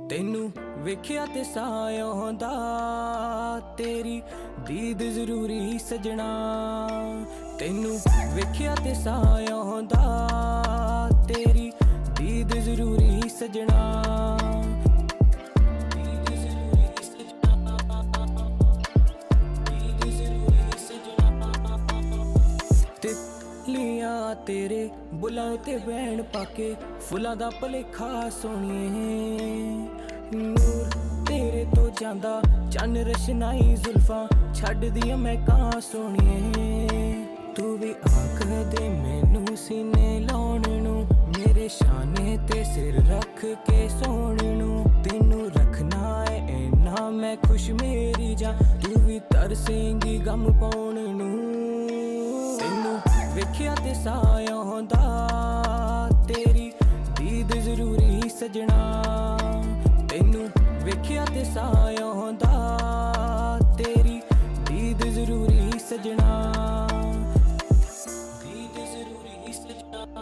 ਤੈਨੂੰ ਵੇਖਿਆ ਤੇ ਸਾਹ ਆਉਂਦਾ, ਤੇਰੀ ਦੀਦ ਜ਼ਰੂਰੀ ਸਜਣਾ। ਤੈਨੂੰ ਵੇਖਿਆ ਤੇ ਸਾਹ ਆਉਂਦਾ, ਤੇਰੀ ਦੀਦ ਜ਼ਰੂਰੀ ਸਜਣਾ। ਤਿਤਲੀਆਂ ਤੇਰੇ ਬੁੱਲਾਂ ਤੇ ਬੈਣ ਪਾਕੇ, ਫੁੱਲਾਂ ਦਾ ਭਲੇਖਾ ਸੋਹਣੀਏ। ਨੂਰ ਤੇਰੇ ਤੋਂ ਜਾਂਦਾ ਚੰਨ ਰਸ਼ਨਾਈ ਜ਼ੁਲਫਾਂ ਛੱਡਦੀਆਂ ਮੈਂ ਕਾਂ ਸੋਹਣੀਏ। ਤੂੰ ਵੀ ਆਖ ਦੇ ਮੈਨੂੰ ਸੀਨੇ ਲਾਉਣ ਨੂੰ, ਮੇਰੇ ਸ਼ਾਨੇ ਤੇ ਸਿਰ ਰੱਖ ਕੇ ਸੋਹਣ ਨੂੰ। ਤੈਨੂੰ ਰੱਖਣਾ ਏ ਇੰਨਾ ਮੈਂ ਖੁਸ਼ ਮੇਰੀ ਜਾਂ, ਤੂੰ ਵੀ ਤਰਸੇਂਗੀ ਗਮ ਪਾਉਣ ਨੂੰ। ਤੈਨੂੰ ਵੇਖਿਆ ਤੇ ਸਾਹ ਆਉਂਦਾ, ਤੇਰੀ ਦੀਦ ਜ਼ਰੂਰੀ ਸਜਣਾ। ਤੈਨੂੰ ਵੇਖਿਆ ਤੇ ਸਾਹ ਆਉਂਦਾ, ਤੇਰੀ ਦੀਦ ਜ਼ਰੂਰੀ ਸਜਣਾ। ਦੀਦ ਜ਼ਰੂਰੀ ਸਜਣਾ,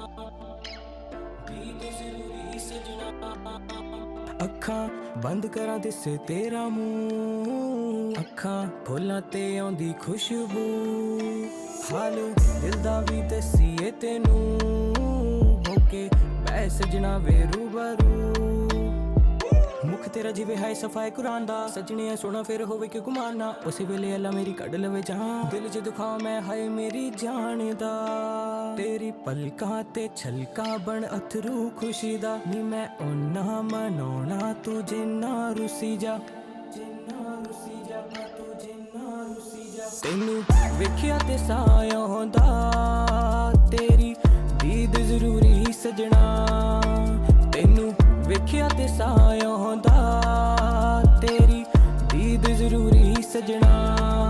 ਦੀਦ ਜ਼ਰੂਰੀ ਸਜਣਾ। ਅੱਖਾਂ ਬੰਦ ਕਰਾਂ ਦਿਸੇ ਤੇਰਾ ਮੂੰਹ, ਅੱਖਾਂ ਫੁੱਲਾਂ ਤੇ ਆਉਂਦੀ ਖੁਸ਼ਬੂ। ਹਾਲ ਦਿਲ ਦਾ ਵੀ ਦਸੀਏ ਤੈਨੂੰ, ਹੋਕੇ ਬੈ ਸਜਣਾ ਵੇ ਰੂਬਰੂ। ਮੁਖ ਤੇਰਾ ਜਿਵੇਂ ਹੈ ਸਫਾਏ ਕੁਰਾਨ ਦਾ, ਸਜਣਿਆ ਸੋਹਣਾ ਫਿਰ ਹੋਵੇ ਕਿ ਗੁਮਾਨ ਨਾ। ਉਸੇ ਵੇਲੇ ਅੱਲਾ ਮੇਰੀ ਕੱਢ ਲਵੇ ਜਾਨ, ਦਿਲ 'ਚ ਦੁਖਾ ਮੈਂ ਹਾਏ ਮੇਰੀ ਜਾਨ ਦਾ। ਤੇਰੀ ਪਲਕਾਂ ਤੇ ਛਲਕਾ ਬਣ ਅਥਰੂ ਖੁਸ਼ੀ ਦਾ, ਨੀ ਮੈਂ ਓਨਾ ਮਨਾਉਣਾ ਤੂੰ ਜਿੰਨਾ ਰੁੱਸੀ ਜਾ। ਜਿੰਨਾ ਰੁੱਸੀ ਜਾ ਤੂੰ ਜਿੰਨਾ ਰੁੱਸੀ ਜਾ। ਤੈਨੂੰ ਵੇਖਿਆ ਤੇ ਸਾਹ ਆਉਂਦਾ, ਤੇਰੀ ਦੀਦ ਜ਼ਰੂਰੀ ਸਜਣਾ। ਤੈਨੂੰ ਵੇਖਿਆ ਤੇ ਸਾਹ ਆਉਂਦਾ, ਤੇਰੀ ਦੀਦ ਜ਼ਰੂਰੀ ਸਜਣਾ।